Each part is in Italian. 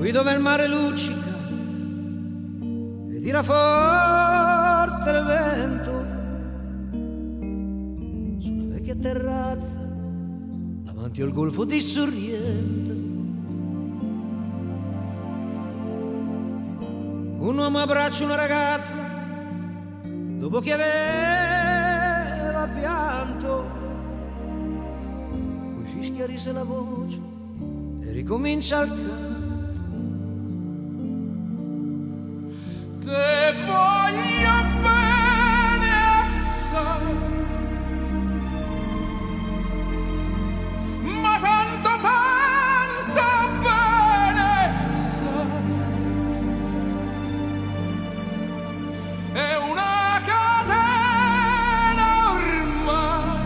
Qui dove il mare luccica e tira forte il vento, su una vecchia terrazza davanti al golfo di Sorrento, un uomo abbraccia una ragazza dopo che aveva pianto, poi si schiarisce la voce e ricomincia il canto. Te voglio bene assai, ma tanto bene assai. È una catena ormai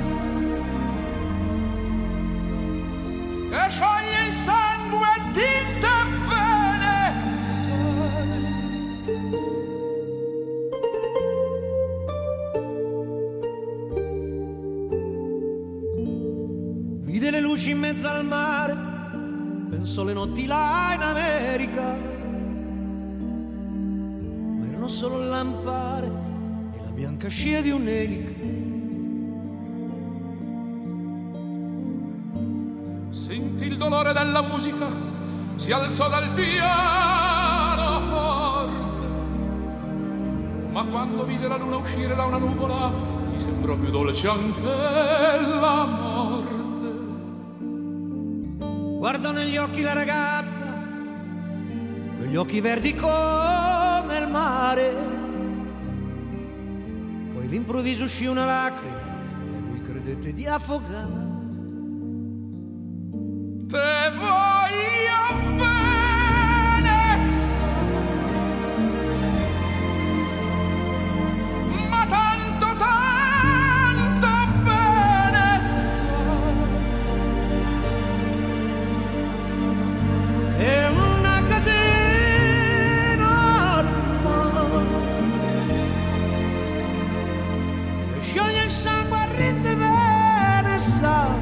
che scioglie il sangue di te bene assai. Vide le luci in mezzo al mare, pensò le notti là in America, ma erano solo il lampare e la bianca scia di un'elica. Sentì il dolore della musica, si alzò dal pianoforte, ma quando vide la luna uscire da una nuvola, gli sembrò più dolce anche la morte. Guardò negli occhi la ragazza, quegli occhi verdi come il mare, poi all'improvviso uscì una lacrima e lui credette di affogare. Te voglio bene, ma tanto bene È una catena ormai che scioglie il sangue e rende bene sa.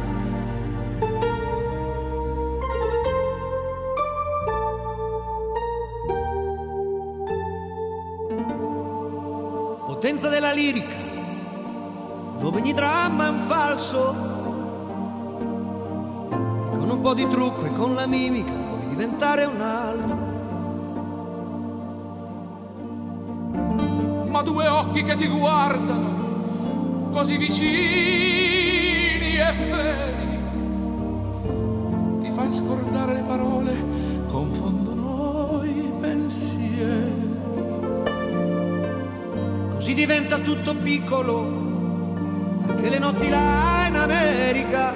Potenza della lirica, dove ogni dramma è un falso, e con un po' di trucco e con la mimica puoi diventare un altro. ma due occhi che ti guardano così vicini e feri, ti fai scordare le parole, confondono i pensieri. Così diventa tutto piccolo, anche le notti là in America.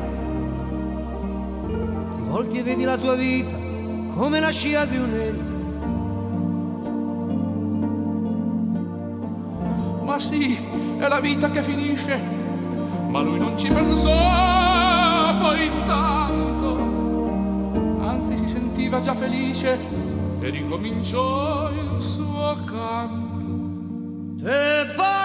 Ti volti e vedi la tua vita come la scia di un'elica. Ma sì, è la vita che finisce, ma lui non ci pensò poi tanto, anzi si sentiva già felice e ricominciò il suo canto. E va